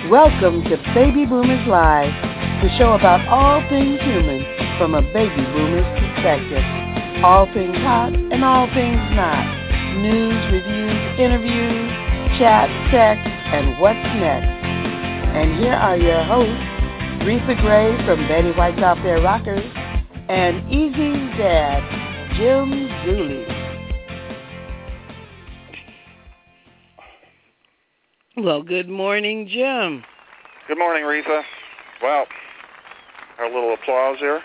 Welcome to Baby Boomers Live, the show about all things human from a baby boomer's perspective. All things hot and all things not. News, reviews, interviews, chat, sex, and what's next. And here are your hosts, Retha Gray from Betty White's Out There Rockers, and Easy's dad, Jim Zuley. Well, good morning, Jim. Good morning, Retha. Well, our little applause here.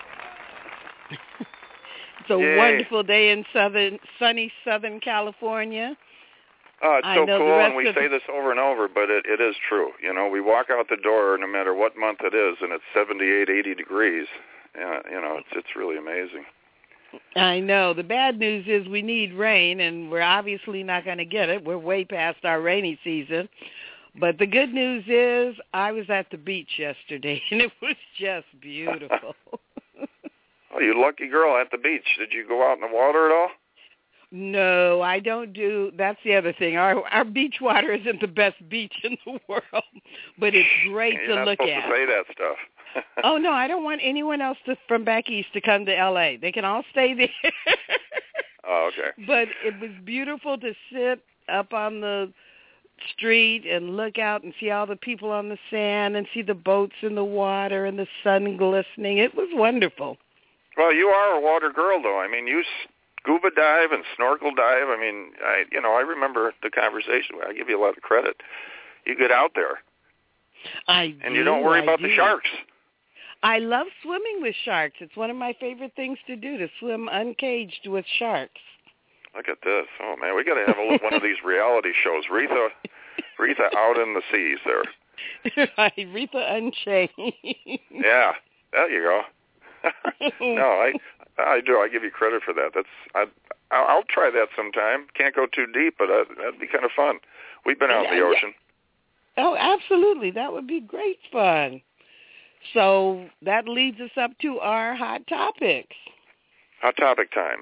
It's a wonderful day in sunny Southern California. Oh, it's so cool, and we say this over and over, but it is true. You know, we walk out the door no matter what month it is, and it's 78, 80 degrees. You know, it's really amazing. I know. The bad news is we need rain, and we're obviously not going to get it. We're way past our rainy season. But the good news is I was at the beach yesterday, and it was just beautiful. Oh, you lucky girl at the beach. Did you go out in the water at all? No, I don't do. That's the other thing. Our beach water isn't the best beach in the world, but it's great to look at. You're not supposed to say that stuff. Oh, no, I don't want anyone else from back east to come to L.A. They can all stay there. Oh, okay. But it was beautiful to sit up on the street and look out and see all the people on the sand and see the boats in the water and the sun glistening. It was wonderful. Well, you are a water girl, though. I mean, you scuba dive and snorkel dive. I mean, I remember the conversation. I give you a lot of credit. You get out there. And you don't worry about the sharks. I love swimming with sharks. It's one of my favorite things to do, to swim uncaged with sharks. Look at this. Oh, man, we got to have one of these reality shows. Retha out in the seas there. Right, Retha Unchained. Yeah, there you go. No, I do. I give you credit for that. I'll try that sometime. Can't go too deep, but that'd be kind of fun. We've been out in the ocean. Oh, absolutely. That would be great fun. So that leads us up to our hot topics. Hot topic time.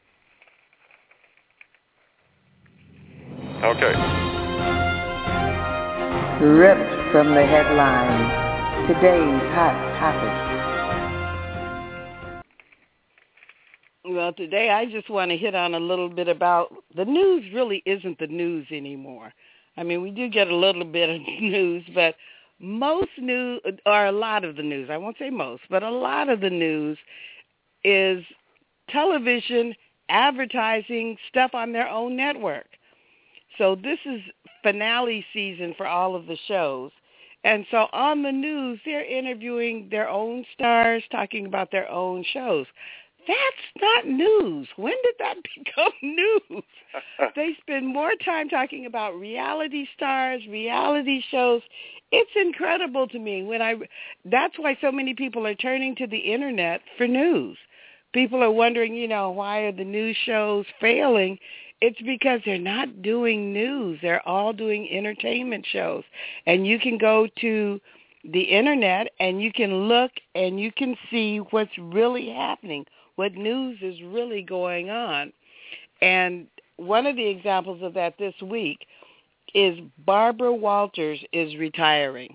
Okay. Ripped from the headlines, today's hot topic. Well, today I just want to hit on a little bit about the news. Really isn't the news anymore. I mean, we do get a little bit of news, but most news, or a lot of the news, I won't say most, but a lot of the news is television advertising stuff on their own network. So this is finale season for all of the shows. And so on the news, they're interviewing their own stars, talking about their own shows. That's not news. When did that become news? They spend more time talking about reality stars, reality shows. It's incredible to me. That's why so many people are turning to the Internet for news. People are wondering, why are the news shows failing? It's because they're not doing news. They're all doing entertainment shows. And you can go to the Internet and you can look and you can see what's really happening, what news is really going on. And one of the examples of that this week is Barbara Walters is retiring.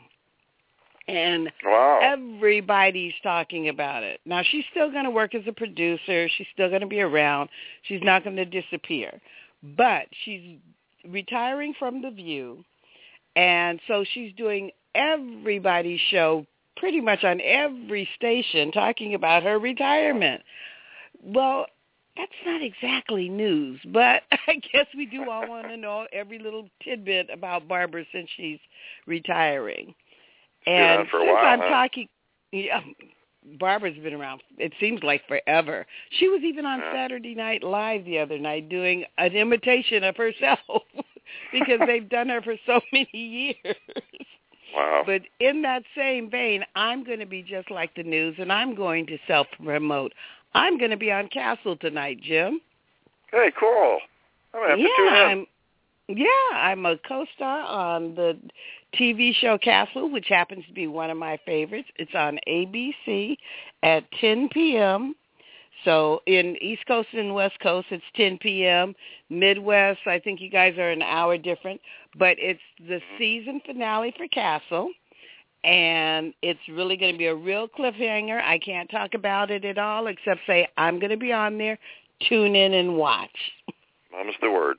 And wow. Everybody's talking about it. Now, she's still going to work as a producer. She's still going to be around. She's not going to disappear. But she's retiring from The View, and so she's doing everybody's show pretty much on every station talking about her retirement. Well, that's not exactly news, but I guess we do all want to know every little tidbit about Barbara since she's retiring. And for a since while, I'm talking, Barbara's been around, it seems like forever. She was even on Saturday Night Live the other night doing an imitation of herself because they've done her for so many years. Wow. But in that same vein, I'm going to be just like the news, and I'm going to self-promote. I'm going to be on Castle tonight, Jim. Hey, cool. I'm going to have to tune in. I'm a co-star on the TV show Castle, which happens to be one of my favorites. It's on ABC at 10 p.m. So in East Coast and West Coast, it's 10 p.m. Midwest, I think you guys are an hour different. But it's the season finale for Castle. and it's really going to be a real cliffhanger. I can't talk about it at all except say I'm going to be on there. Tune in and watch. Mom's the word.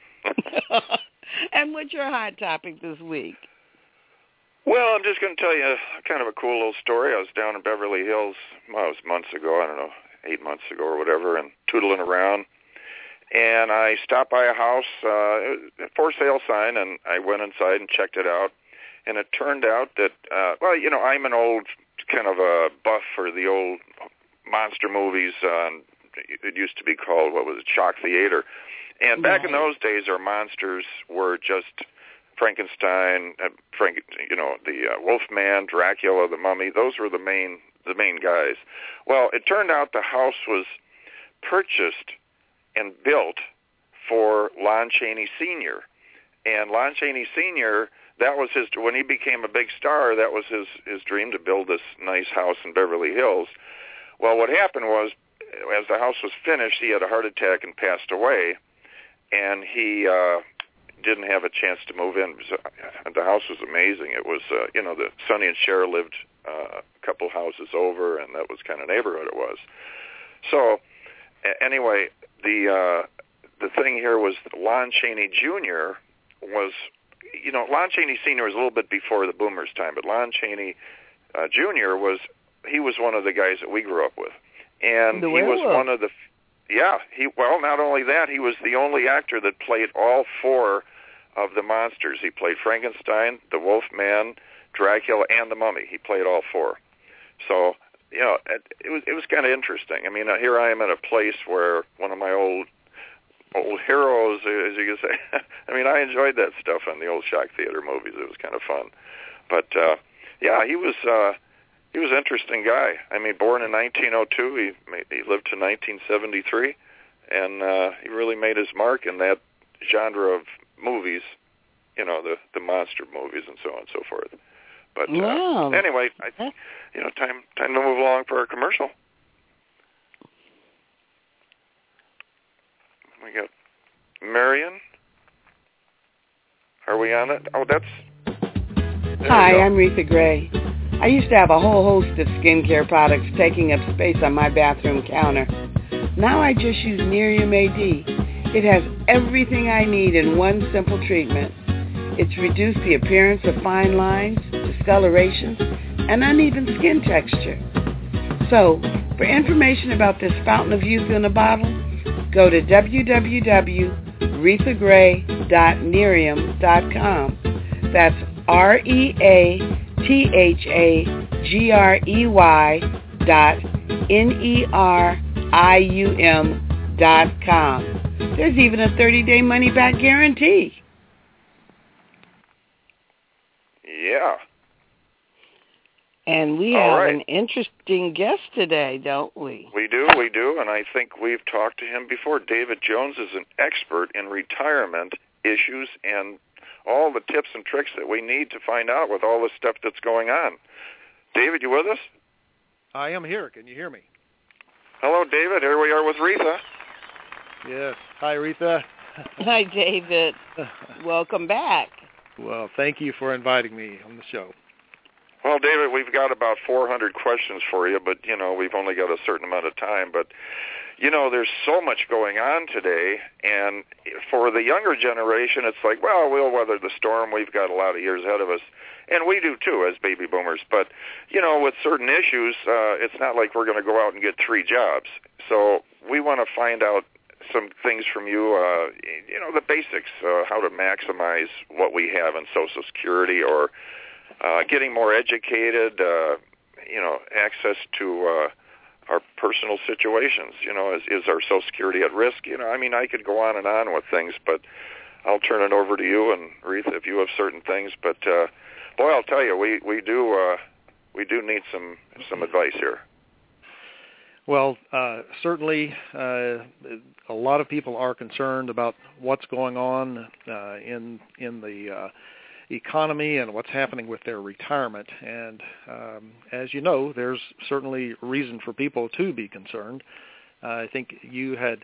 And what's your hot topic this week? Well, I'm just going to tell you kind of a cool little story. I was down in Beverly Hills, well, it was months ago, I don't know, 8 months ago or whatever, and tootling around. And I stopped by a house, for sale sign, and I went inside and checked it out. And it turned out that, well, you know, I'm an old kind of a buff for the old monster movies. It used to be called, what was it, Shock Theater. And back in those days, our monsters were just Frankenstein, the Wolfman, Dracula, the Mummy. Those were the main guys. Well, it turned out the house was purchased and built for Lon Chaney Sr. And Lon Chaney Sr., that was his, when he became a big star, that was his dream, to build this nice house in Beverly Hills. Well, what happened was, as the house was finished, he had a heart attack and passed away, and he didn't have a chance to move in. The house was amazing. It was, the Sonny and Cher lived a couple houses over, and that was kind of neighborhood it was. So, anyway, the thing here was Lon Chaney Jr. was, Lon Chaney Sr. was a little bit before the boomers' time, but Lon Chaney Jr. was one of the guys that we grew up with. And he was one of the, not only that, he was the only actor that played all four of the monsters. He played Frankenstein, the Wolfman, Dracula, and the Mummy. He played all four. So, it was kind of interesting. I mean, here I am at a place where one of my old heroes, as you can say. I mean, I enjoyed that stuff on the old Shock Theater movies. It was kind of fun. But, he was an interesting guy. I mean, born in 1902, he lived to 1973, and he really made his mark in that genre of movies, the monster movies and so on and so forth. But anyway, time to move along for our commercial. We got Marion. Are we on it? Oh, that's... Hi, I'm Retha Gray. I used to have a whole host of skincare products taking up space on my bathroom counter. Now I just use Nerium AD. It has everything I need in one simple treatment. It's reduced the appearance of fine lines, discolorations, and uneven skin texture. So, for information about this fountain of youth in a bottle, go to www.rethagray.nerium.com. That's REATHAGREY.NERIUM.com. There's even a 30-day money-back guarantee. Yeah. And we have an interesting guest today, don't we? We do, and I think we've talked to him before. David Jones is an expert in retirement issues and all the tips and tricks that we need to find out with all the stuff that's going on. David, you with us? I am here. Can you hear me? Hello, David. Here we are with Retha. Yes. Hi, Retha. Hi, David. Welcome back. Well, thank you for inviting me on the show. Well, David, we've got about 400 questions for you, but, we've only got a certain amount of time. But, there's so much going on today, and for the younger generation, it's like, well, we'll weather the storm. We've got a lot of years ahead of us, and we do, too, as baby boomers. But, with certain issues, it's not like we're going to go out and get 3 jobs. So we want to find out some things from you, the basics, how to maximize what we have in Social Security, or getting more educated, access to our personal situations. Is our Social Security at risk? I could go on and on with things, but I'll turn it over to you and Retha if you have certain things. But boy, I'll tell you, we do need some advice here. Well, certainly, a lot of people are concerned about what's going on in the economy and what's happening with their retirement. And as you know, there's certainly reason for people to be concerned. I think you had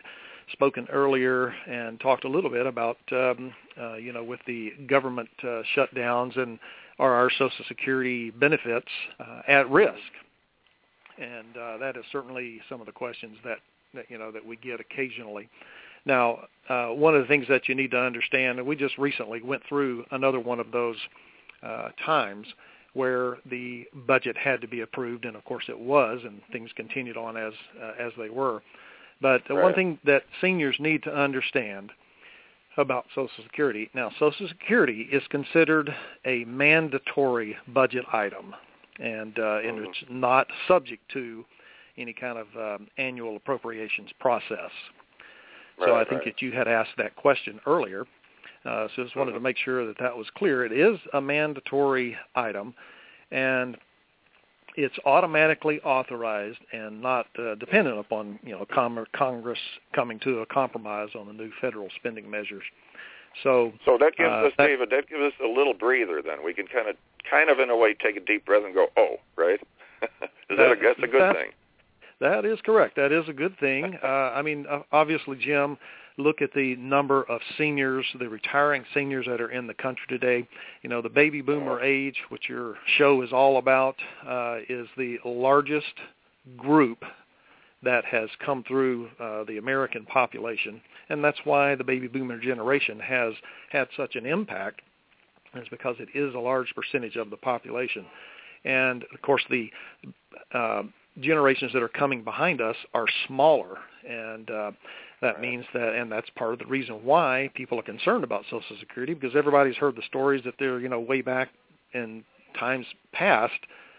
spoken earlier and talked a little bit about, with the government shutdowns and are our Social Security benefits at risk? And that is certainly some of the questions that we get occasionally. Now, one of the things that you need to understand, and we just recently went through another one of those times where the budget had to be approved, and of course it was, and things continued on as they were. But one thing that seniors need to understand about Social Security, now Social Security is considered a mandatory budget item, and it's not subject to any kind of annual appropriations process. So I think that you had asked that question earlier. So just wanted to make sure that was clear. It is a mandatory item, and it's automatically authorized and not dependent upon Congress coming to a compromise on the new federal spending measures. So that gives us, David, that gives us a little breather. Then we can kind of in a way take a deep breath and go, oh, right? That's a good thing. That is correct. That is a good thing. Obviously, Jim, look at the number of seniors, the retiring seniors that are in the country today. The baby boomer age, which your show is all about, is the largest group that has come through the American population. And that's why the baby boomer generation has had such an impact, is because it is a large percentage of the population. And, of course, the generations that are coming behind us are smaller, and that means that, and that's part of the reason why people are concerned about Social Security, because everybody's heard the stories that they're, way back in times past,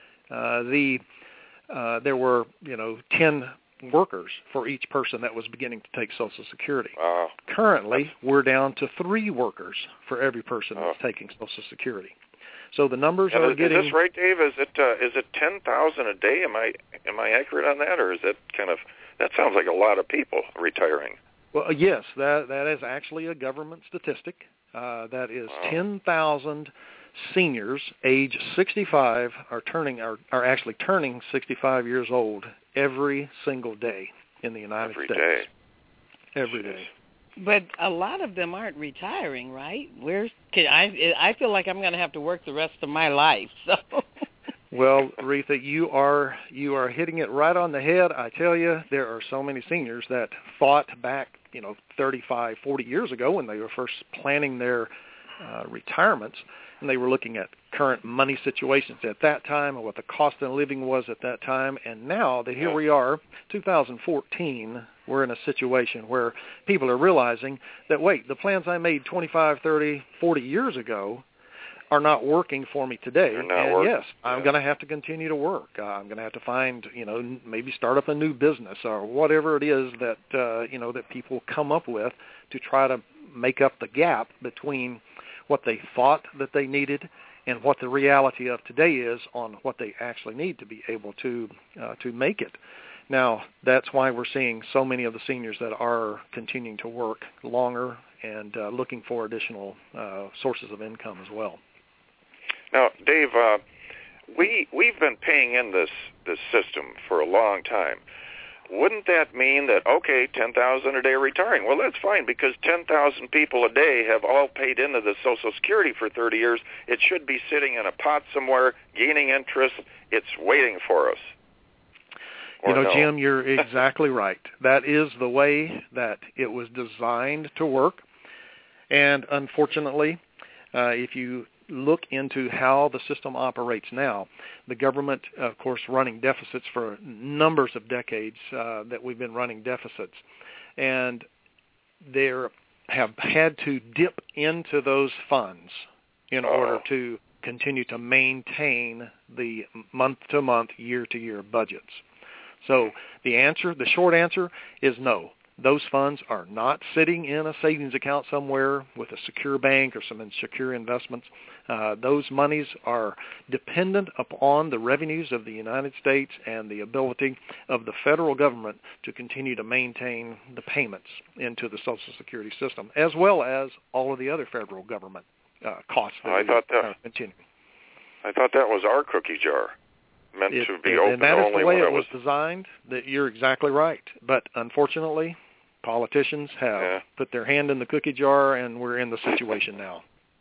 there were, 10 workers for each person that was beginning to take Social Security. Currently, we're down to 3 workers for every person that's taking Social Security. So the numbers are getting. Is this right, Dave? Is it 10,000 a day? Am I accurate on that, or is it that sounds like a lot of people retiring? Well, yes, that is actually a government statistic. That is 10,000 seniors age 65 are actually turning 65 years old every single day in the United States. Every day. But a lot of them aren't retiring, right? I feel like I'm going to have to work the rest of my life. So. Well, Retha, you are hitting it right on the head. I tell you, there are so many seniors that thought back, 35, 40 years ago when they were first planning their retirements, and they were looking at current money situations at that time and what the cost of living was at that time. And now that here we are, 2014, we're in a situation where people are realizing that, wait, the plans I made 25, 30, 40 years ago are not working for me today. And yes, I'm going to have to continue to work. I'm going to have to find, maybe start up a new business or whatever it is that, that people come up with to try to make up the gap between what they thought that they needed and what the reality of today is on what they actually need to be able to make it. Now, that's why we're seeing so many of the seniors that are continuing to work longer and looking for additional sources of income as well. Now, Dave, we've been paying in this system for a long time. Wouldn't that mean that, 10,000 a day retiring? Well, that's fine, because 10,000 people a day have all paid into the Social Security for 30 years. It should be sitting in a pot somewhere, gaining interest. It's waiting for us. Jim, you're exactly right. That is the way that it was designed to work. And unfortunately, if you look into how the system operates now, the government, of course, running deficits for numbers of decades that we've been running deficits. And they have had to dip into those funds in order to continue to maintain the month-to-month, year-to-year budgets. So the short answer is no. Those funds are not sitting in a savings account somewhere with a secure bank or some secure investments. Those monies are dependent upon the revenues of the United States and the ability of the federal government to continue to maintain the payments into the Social Security system, as well as all of the other federal government costs that continue. I thought that was our cookie jar. Meant to be open and that is only the way when it was designed. That you're exactly right. But unfortunately, Politicians have put their hand in the cookie jar, and we're in the situation now.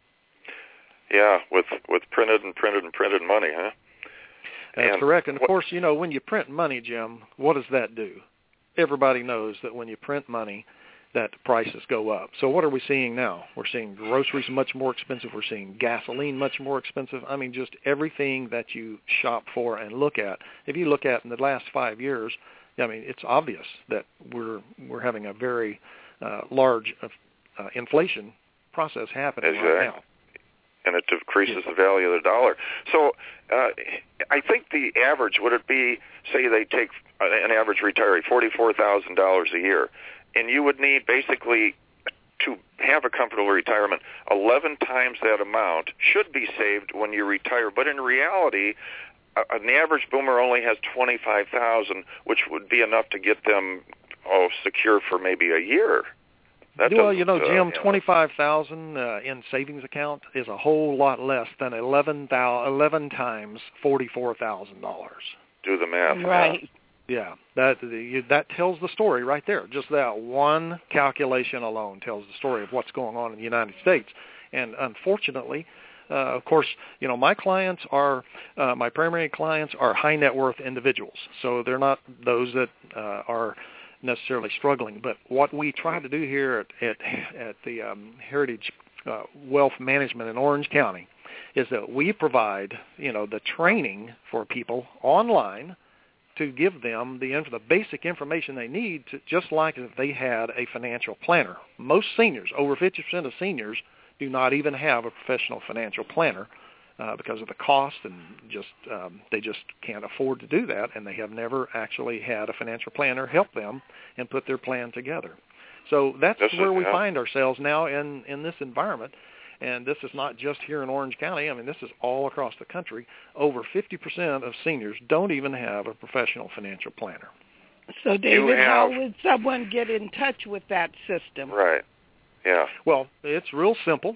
Yeah, with printed money, huh? That's correct. And, of course, when you print money, Jim, what does that do? Everybody knows that when you print money, that prices go up. So what are we seeing now? We're seeing groceries much more expensive. We're seeing gasoline much more expensive. I mean, just everything that you shop for and look at. If you look at in the last 5 years, I mean, it's obvious that we're having a very large inflation process happening right now. And it decreases the value of the dollar. So I think the average, would it be, say they take an average retiree, $44,000 a year, and you would need basically to have a comfortable retirement, 11 times that amount should be saved when you retire. But in reality, an average boomer only has $25,000, which would be enough to get them secure for maybe a year. Well, Jim, $25,000 in savings account is a whole lot less than 11 times $44,000. Do the math. Right. Yeah, that tells the story right there. Just that one calculation alone tells the story of what's going on in the United States. And unfortunately, of course, my clients are, my primary clients are high net worth individuals. So they're not those that are necessarily struggling. But what we try to do here at the Heritage Wealth Management in Orange County is that we provide, the training for people online to give them the basic information they need, to, just like if they had a financial planner. Most seniors, over 50% of seniors, do not even have a professional financial planner because of the cost, and they just can't afford to do that, and they have never actually had a financial planner help them and put their plan together. So that's where we find ourselves now in this environment. And this is not just here in Orange County. I mean, this is all across the country. Over 50% of seniors don't even have a professional financial planner. So, David, how would someone get in touch with that system? Right. Yeah. Well, it's real simple.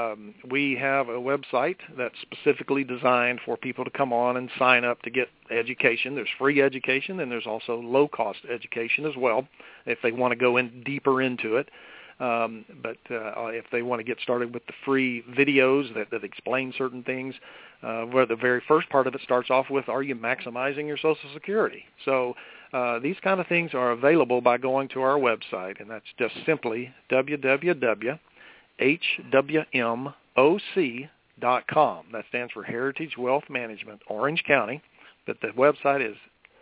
We have a website that's specifically designed for people to come on and sign up to get education. There's free education, and there's also low-cost education as well if they want to go in deeper into it. But if they want to get started with the free videos that explain certain things, where the very first part of it starts off with, are you maximizing your Social Security? So these kind of things are available by going to our website, and that's just simply www.hwmoc.com. That stands for Heritage Wealth Management, Orange County, but the website is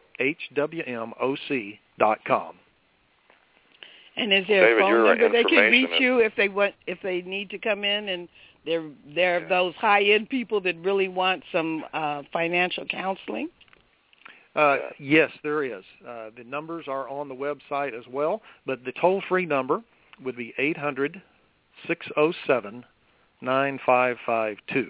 hwmoc.com. And is there a phone number they can reach you if they need to come in, and they're those high-end people that really want some financial counseling? Yes, there is. The numbers are on the website as well, but the toll-free number would be 800-607-9552.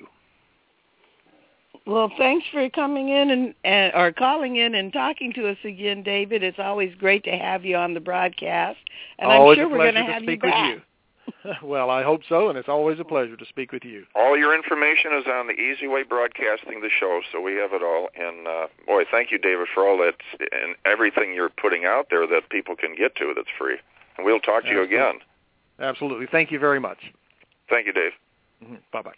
Well, thanks for coming in or calling in and talking to us again, David. It's always great to have you on the broadcast, and I'm sure we're going to have you back. Well, I hope so, and it's always a pleasure to speak with you. All your information is on the Easy Way Broadcasting, the show, so we have it all. And, boy, thank you, David, for all that and everything you're putting out there that people can get to that's free. And we'll talk to you again. Absolutely. Thank you very much. Thank you, Dave. Mm-hmm. Bye-bye.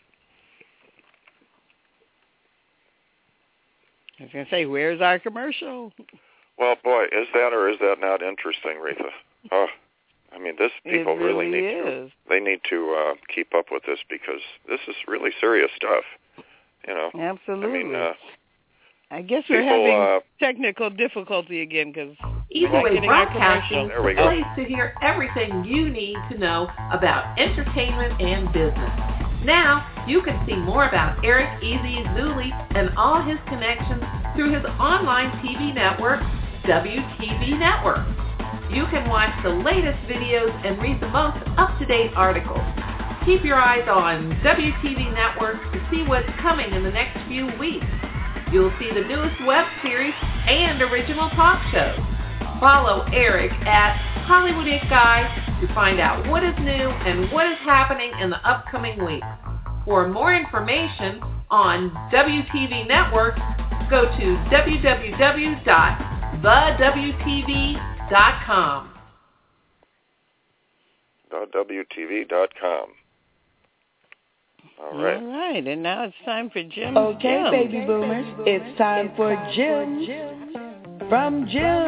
I was going to say, where's our commercial? Well, boy, is that or is that not interesting, Retha? Oh, I mean, people really need to keep up with this, because this is really serious stuff. Absolutely. I mean, I guess we're having technical difficulty again because Easy Way Broadcasting is a place to hear everything you need to know about entertainment and business. Now, you can see more about Eric Easy Zuli and all his connections through his online TV network, WTV Network. You can watch the latest videos and read the most up-to-date articles. Keep your eyes on WTV Network to see what's coming in the next few weeks. You'll see the newest web series and original talk shows. Follow Eric at Hollywood It Guy to find out what is new and what is happening in the upcoming week. For more information on WTV Network, go to www.thewtv.com. www.wtv.com. All right, and now it's time for Jim. Okay, baby boomers, it's time for Jim from Jim.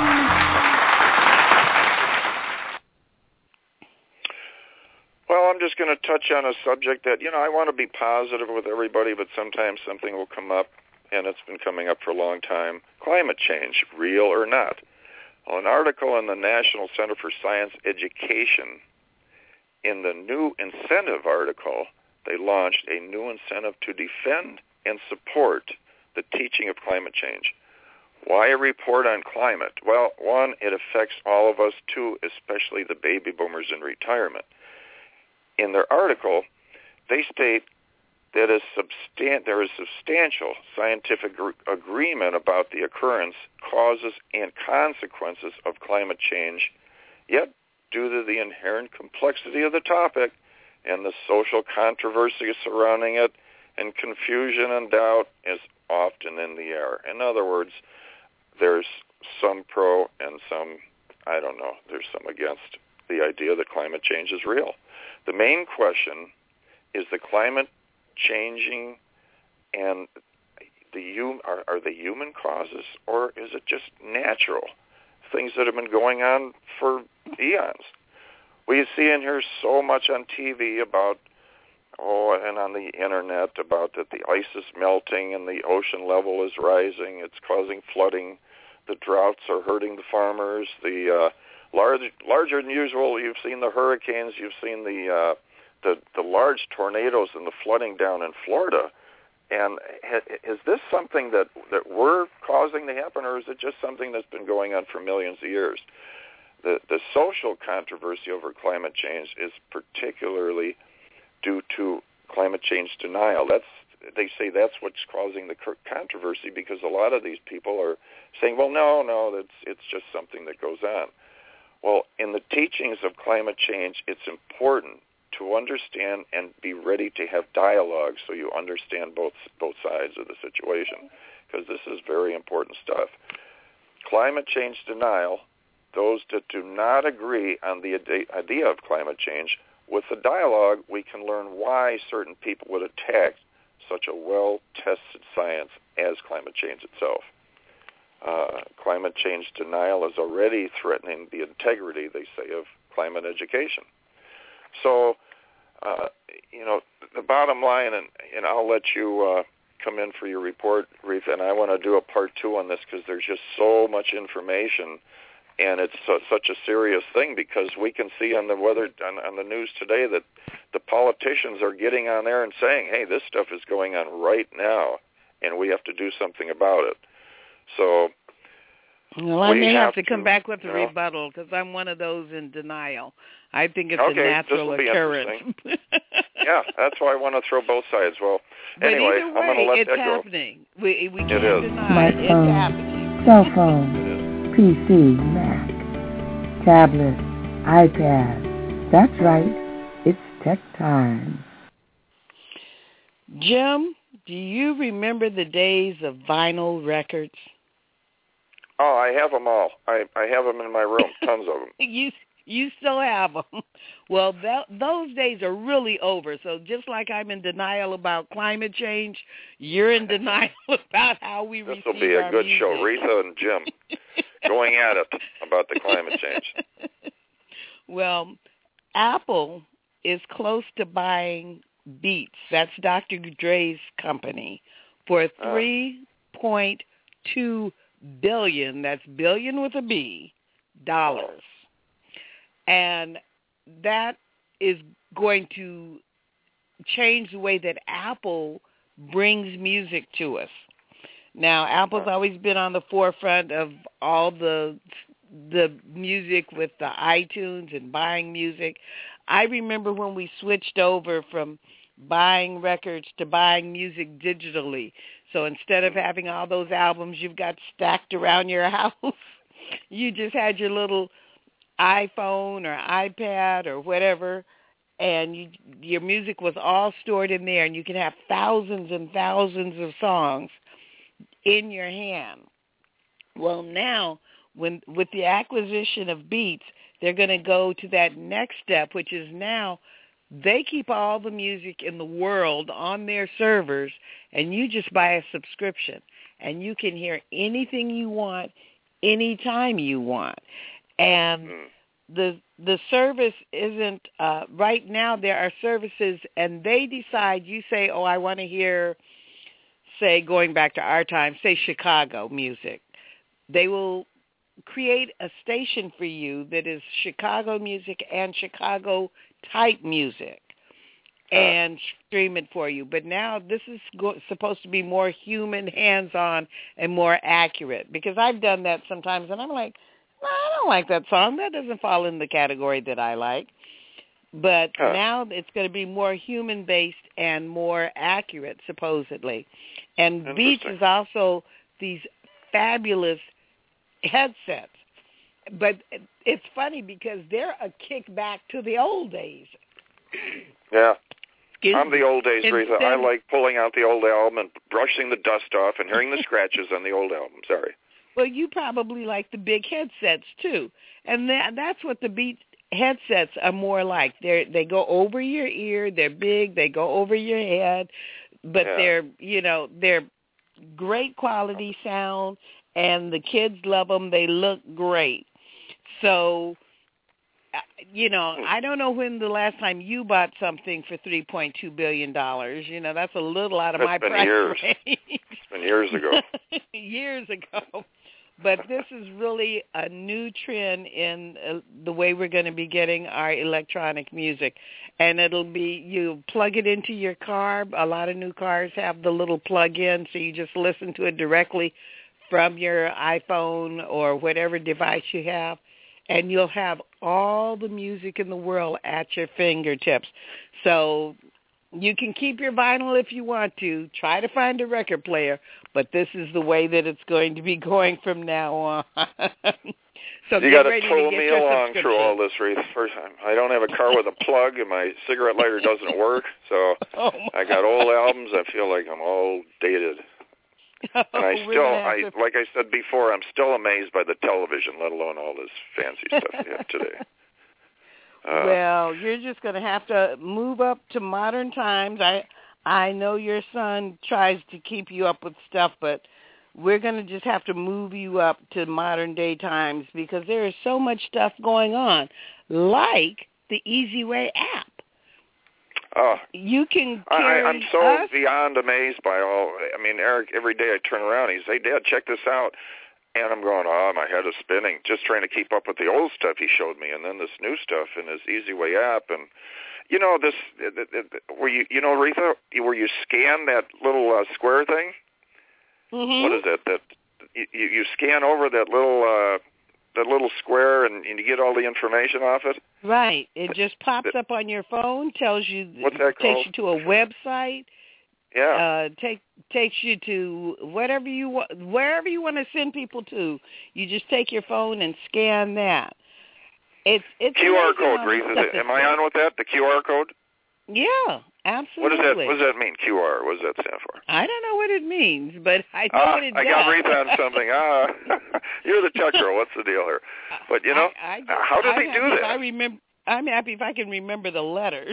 Well, I'm just going to touch on a subject that, I want to be positive with everybody, but sometimes something will come up, and it's been coming up for a long time. Climate change, real or not? Well, an article in the National Center for Science Education, in the new incentive article, they launched a new incentive to defend and support the teaching of climate change. Why a report on climate? Well, one, it affects all of us. Two, especially the baby boomers in retirement. In their article, they state that there is substantial scientific agreement about the occurrence, causes, and consequences of climate change, yet due to the inherent complexity of the topic and the social controversy surrounding it, and confusion and doubt is often in the air. In other words, there's some pro and some, there's some against the idea that climate change is real. The main question is the climate changing, and are they human causes, or is it just natural? Things that have been going on for eons. We see and hear so much on TV about, and on the internet about that the ice is melting and the ocean level is rising. It's causing flooding. The droughts are hurting the farmers. The larger than usual. You've seen the hurricanes. You've seen the large tornadoes and the flooding down in Florida. And is this something that we're causing to happen, or is it just something that's been going on for millions of years? The social controversy over climate change is particularly due to climate change denial. They say that's what's causing the controversy, because a lot of these people are saying, well, no, it's just something that goes on. Well, in the teachings of climate change, it's important to understand and be ready to have dialogue so you understand both sides of the situation, because this is very important stuff. Climate change denial, those that do not agree on the idea of climate change, with the dialogue, we can learn why certain people would attack such a well-tested science as climate change itself. Climate change denial is already threatening the integrity, they say, of climate education. So, the bottom line, and I'll let you come in for your report, Reef, and I want to do a part 2 on this, because there's just so much information, and it's such a serious thing, because we can see on the weather on the news today that the politicians are getting on there and saying, hey, this stuff is going on right now, and we have to do something about it. So well, I may have to come back with a rebuttal, because I'm one of those in denial. I think it's a natural occurrence. Yeah, that's why I want to throw both sides. Well, but anyway, either way, I'm going to let it's that go. happening. We can't deny My it. phone, It's happening. Cell phone, PC, Mac, tablet, iPad. That's right. It's tech time. Jim, do you remember the days of vinyl records? Oh, I have them all. I have them in my room, tons of them. You still have them. Well, those days are really over. So just like I'm in denial about climate change, you're in denial about how we receive our music. This will be a good show. Retha and Jim going at it about the climate change. Well, Apple is close to buying Beats. That's Dr. Dre's company for $3.2 billion. That's billion with a B, dollars. And that is going to change the way that Apple brings music to us. Now, Apple's always been on the forefront of all the music with the iTunes and buying music. I remember when we switched over from buying records to buying music digitally. So instead of having all those albums you've got stacked around your house, you just had your little iPhone or iPad or whatever, and your music was all stored in there, and you can have thousands and thousands of songs in your hand. Well, now, with the acquisition of Beats, they're going to go to that next step, which is now they keep all the music in the world on their servers, and you just buy a subscription, and you can hear anything you want, anytime you want. And the service isn't, right now there are services, and they decide, you say, oh, I want to hear, say, going back to our time, say Chicago music. They will create a station for you that is Chicago music and Chicago type music and stream it for you. But now this is supposed to be more human, hands-on, and more accurate, because I've done that sometimes, and I'm like, no, I don't like that song. That doesn't fall in the category that I like. But now it's going to be more human-based and more accurate, supposedly. And Beats is also these fabulous headsets. But it's funny because they're a kickback to the old days. Yeah. I'm the old days, Retha. I like pulling out the old album and brushing the dust off and hearing the scratches on the old album. Sorry. Well, you probably like the big headsets, too. And that's what the Beats headsets are more like. They go over your ear. They're big. They go over your head. But they're great quality sound, and the kids love them. They look great. So, I don't know when the last time you bought something for $3.2 billion. That's a little out of my price range. It's been years ago. Years ago. But this is really a new trend in the way we're going to be getting our electronic music. And it'll be, you plug it into your car. A lot of new cars have the little plug-in, so you just listen to it directly from your iPhone or whatever device you have. And you'll have all the music in the world at your fingertips. So you can keep your vinyl if you want to. Try to find a record player, but this is the way that it's going to be going from now on. So you got to pull me along through all this, Reese. First time, I don't have a car with a plug, and my cigarette lighter doesn't work. So I got old albums. I feel like I'm all dated. And like I said before, I'm still amazed by the television, let alone all this fancy stuff you have today. Well, you're just going to have to move up to modern times. I know your son tries to keep you up with stuff, but we're going to just have to move you up to modern day times, because there is so much stuff going on, like the Easy Way app. You can carry I'm so beyond amazed by all. I mean, Eric, every day I turn around, he says, hey, Dad, check this out. And I'm going, my head is spinning, just trying to keep up with the old stuff he showed me, and then this new stuff in his Easy Way app. And, this, Retha, where you scan that little square thing? Mm-hmm. What is it? That you scan over that little square, and you get all the information off it? Right. It just pops up on your phone, tells you, what's that called? Takes you to a website. Yeah. Takes you to wherever you want to send people to. You just take your phone and scan that. It's QR code, Reese. Am I on with that? The QR code? Yeah, absolutely. What does that mean? QR? What does that stand for? I don't know what it means, but I know what it does. I got Reese on something. You're the tech girl. What's the deal here? But how do they do that? I'm happy if I can remember the letters.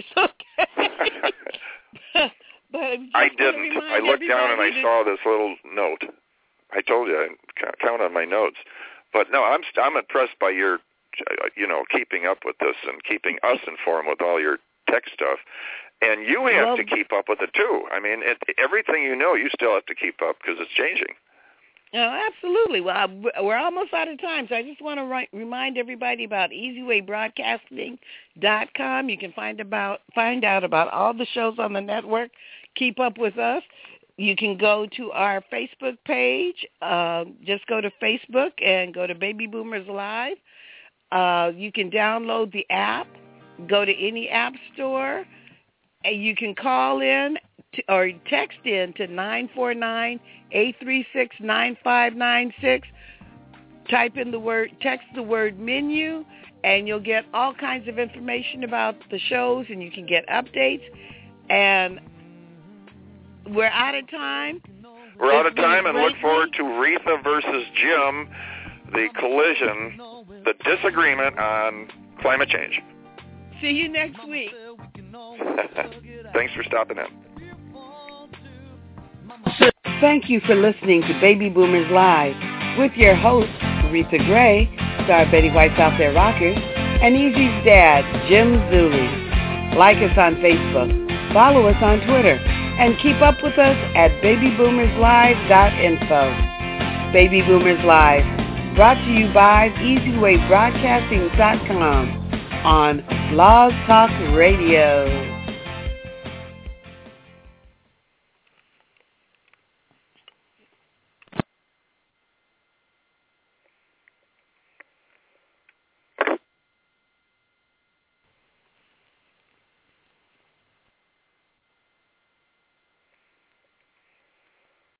Okay. But I didn't. I looked down and I saw this little note. I told you I count on my notes. But no, I'm impressed by your, keeping up with this and keeping us informed with all your tech stuff. And you have to keep up with it too. I mean, everything you still have to keep up because it's changing. Oh, absolutely. Well, we're almost out of time, so I just want to remind everybody about EasyWayBroadcasting.com. You can find out about all the shows on the network. Keep up with us. You can go to our Facebook page. Just go to Facebook and go to Baby Boomers Live. You can download the app. Go to any app store. And you can call in or text in to 949-836-9596. Text the word menu, and you'll get all kinds of information about the shows, and you can get updates. And we're out of time. We're out of time, and look forward to Retha versus Jim the collision, the disagreement on climate change. See you next week. Thanks for stopping in. Thank you for listening to Baby Boomers Live with your hosts, Aretha Gray, star Betty White's Out There Rockers, and Easy's dad, Jim Zuley. Like us on Facebook, follow us on Twitter, and keep up with us at babyboomerslive.info. Baby Boomers Live, brought to you by EasyWayBroadcasting.com on Blog Talk Radio.